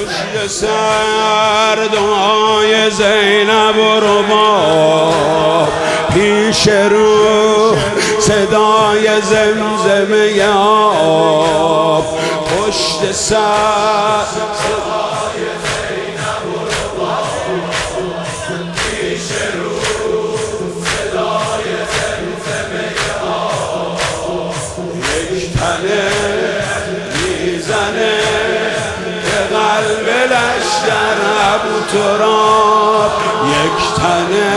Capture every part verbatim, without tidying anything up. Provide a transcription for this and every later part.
پشت سر دعای زینب و رباب، پیش رو صدای زمزمه آب. پشت سر صدای زینب و رباب، پیش رو صدای زمزمه آب. یک تنه میزنه به قلب لشکر ابوتراب، یک تنه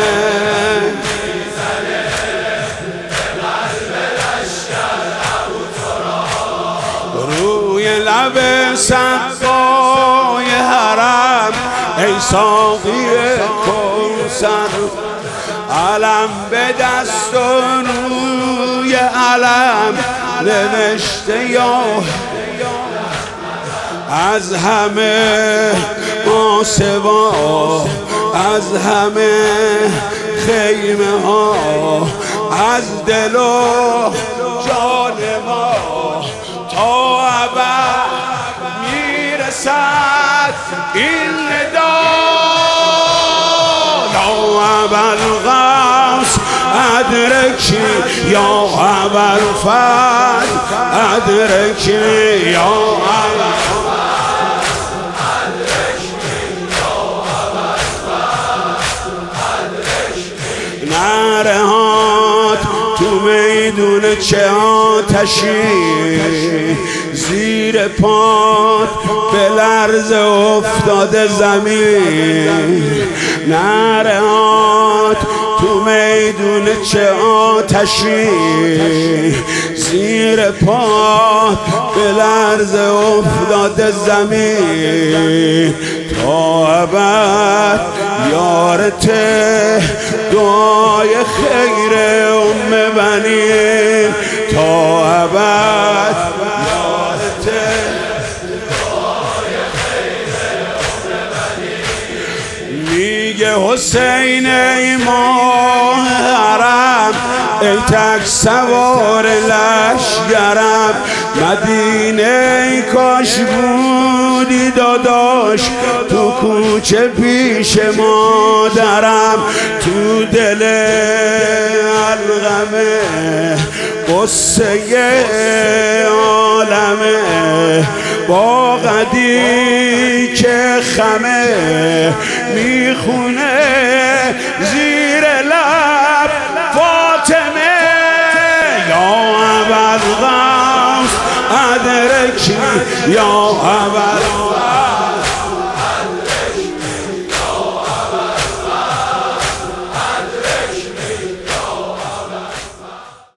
میزنه به قلب لشکر ابوتراب. روی لب سقای حرم ای ساقی کوثر، علم به دست و روی علم نوشته یا از همه ماسوا، از همه خیمه ها، از دل و جان ما تا ابد میرسد این ندا. یا ابوالغوث ادرکی، یا ابوالفضل ادرکی، یا ابوالفضل نرهات تو میدون چه آتشی، زیر پات به لرز افتاده زمین. نرهات تو میدون چه آتشی، زیر پات به لرز افتاده زمین. تا ابد یارته دعای خیر ام بنین، تا ابد یارته دعای خیر ام بنین. میگه حسین ای ماه حرم، ای تک سوار لشکرم، مدینه ای کاش بودی داداش، تو کوچه پیش مادرم. تو دل الغمه قصه عالمه، با قدی که خمه میخونه زیر لب فاطمه. یا ابوالغوث ادرکی، یا ابوالغوث